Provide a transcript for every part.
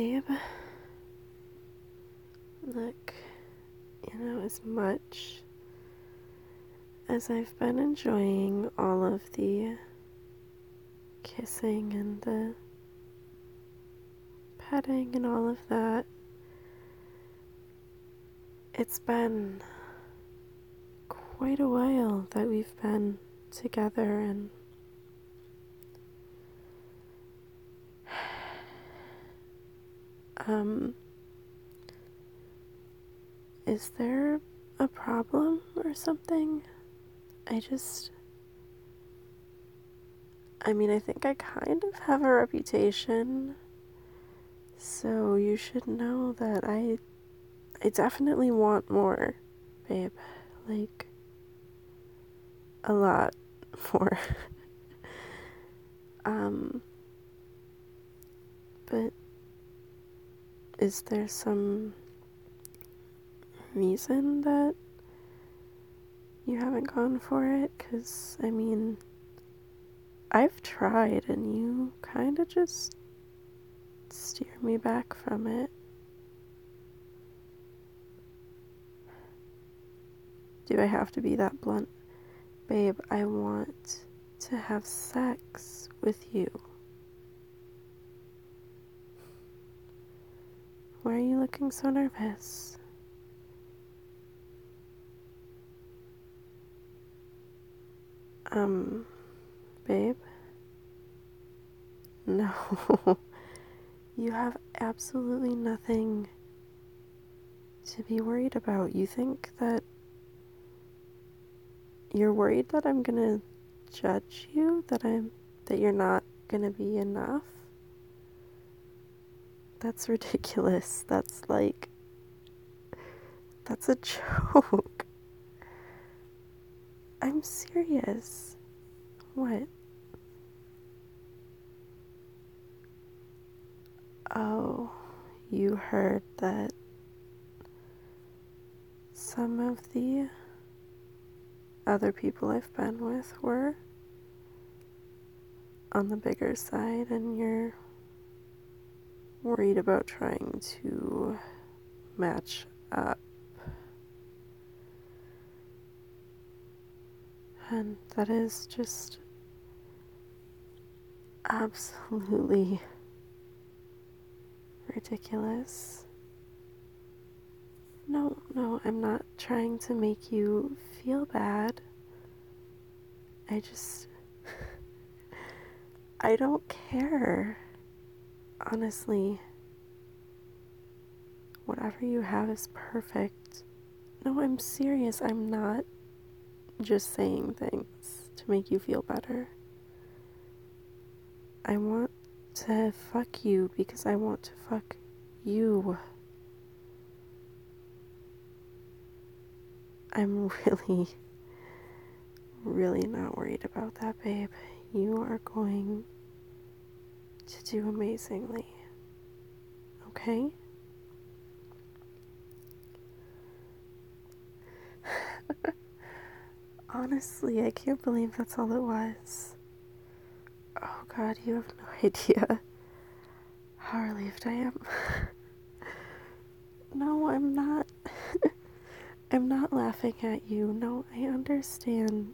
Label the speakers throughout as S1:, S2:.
S1: Babe, look, as much as I've been enjoying all of the kissing and the petting and all of that, it's been quite a while that we've been together, and is there a problem or something? I think I kind of have a reputation, so you should know that I definitely want more, babe. Like, a lot more. But is there some reason that you haven't gone for it? 'Cause, I've tried and you kind of just steer me back from it. Do I have to be that blunt? Babe, I want to have sex with you. Why are you looking so nervous? Babe? No. You have absolutely nothing to be worried about. You think that you're worried that I'm gonna judge you? That you're not gonna be enough? That's ridiculous. That's a joke. I'm serious. What? Oh, you heard that some of the other people I've been with were on the bigger side, and you're worried about trying to match up. And that is just absolutely ridiculous. No, I'm not trying to make you feel bad. I don't care. Honestly, whatever you have is perfect. No, I'm serious. I'm not just saying things to make you feel better. I want to fuck you because I want to fuck you. I'm really, really not worried about that, babe. You are going to do amazingly. Okay? Honestly, I can't believe that's all it was. Oh God, you have no idea how relieved I am. No, I'm not. I'm not laughing at you. No, I understand.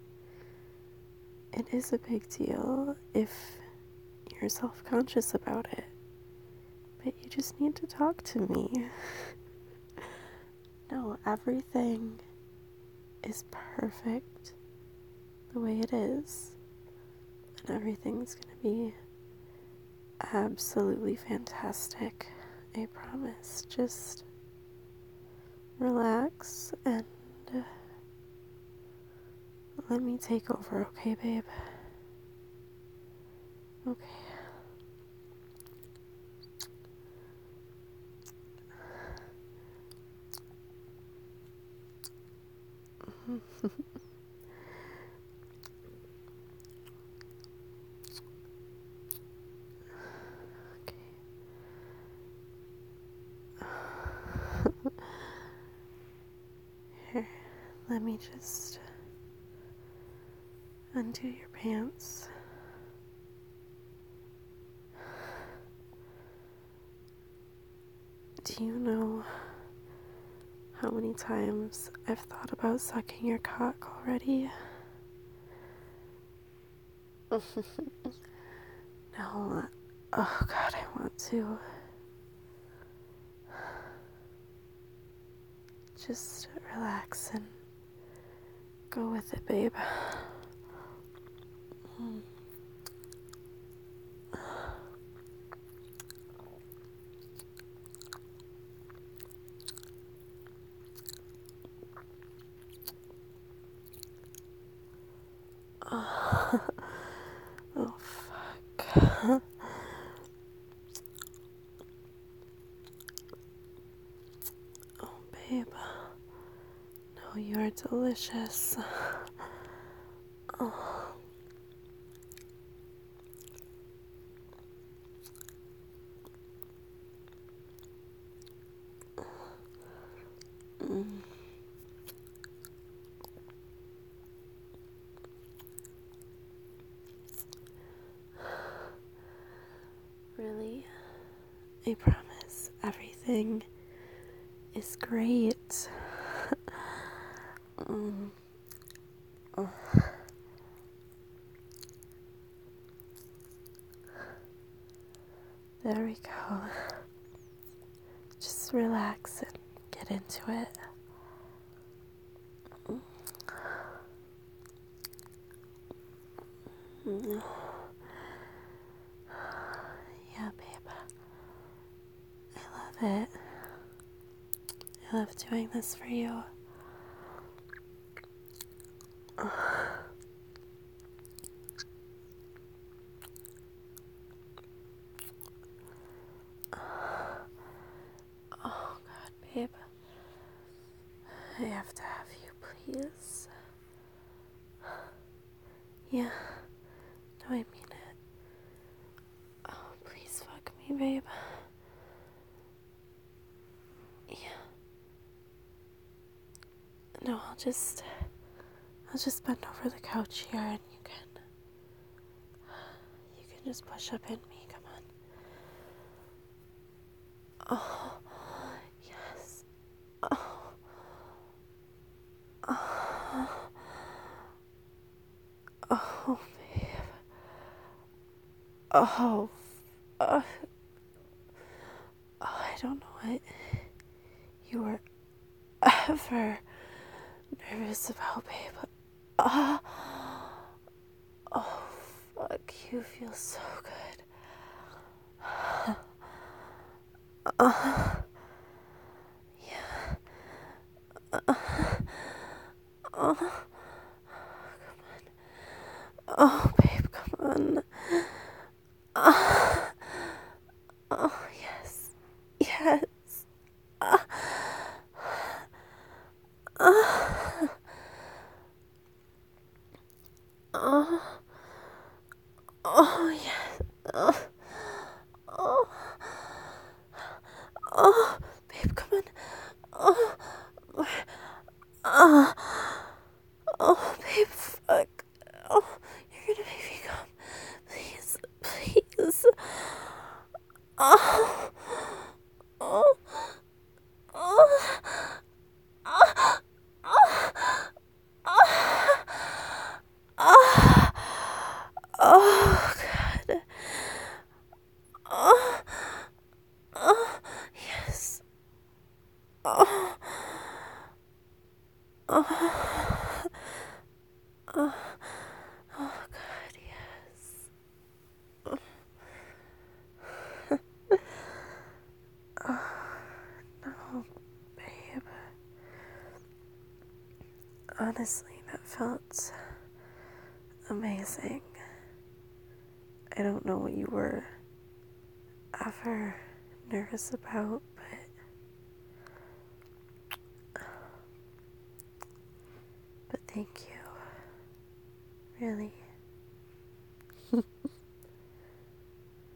S1: It is a big deal if you're self-conscious about it. But you just need to talk to me. No, everything is perfect the way it is. And everything's gonna be absolutely fantastic. I promise. Just relax and let me take over, okay, babe? Okay. Here, let me just undo your pants. Do you know how many times I've thought about sucking your cock already? No, oh God, I want to. Just relax and go with it, babe. Oh, fuck. Oh, babe. No, you are delicious. Oh. Mm. Really? I promise everything is great. Mm. Oh. There we go. Just relax and get into it. Mm. Yeah, babe. I love it. I love doing this for you. Oh, God, babe. I have to have you, please. Yeah. No, I mean it. Oh, please fuck me, babe. Yeah. No, I'll just bend over the couch here and you can just push up in me. Come on. Oh, yes. Oh. Oh. Oh, babe. Oh. Oh, I don't know what you were ever nervous about, babe. Oh, oh, fuck, you feel so good. Yeah. Oh, oh, babe, come on. Oh, yes. Yes. Oh, oh, yes. Oh, oh, babe, come on. Oh, oh, oh, babe, fuck. Oh, you're gonna make me come. Please, please. Oh, oh, oh, oh, oh, oh, God. Oh, oh, yes. Oh, oh, oh, oh, God, yes. No, babe. Honestly, that felt amazing. I don't know what you were ever nervous about, but thank you. Really.